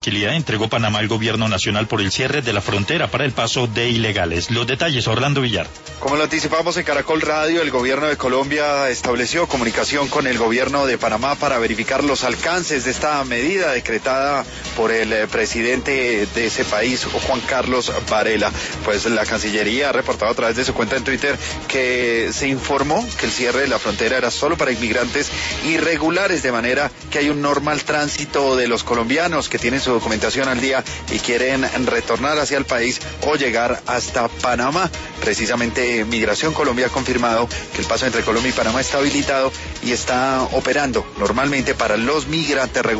Chile entregó Panamá al gobierno nacional por el cierre de la frontera para el paso de ilegales. Los detalles, Orlando Villar. Como lo anticipamos en Caracol Radio, el gobierno de Colombia estableció comunicación con el gobierno de Panamá para verificar los alcances de esta medida decretada por el presidente de ese país, Juan Carlos Varela. Pues la Cancillería ha reportado a través de su cuenta en Twitter que se informó que el cierre de la frontera era solo para inmigrantes irregulares, de manera que hay un normal tránsito de los colombianos que tienen su documentación al día y quieren retornar hacia el país o llegar hasta Panamá. Precisamente Migración Colombia ha confirmado que el paso entre Colombia y Panamá está habilitado y está operando normalmente para los migrantes regulares.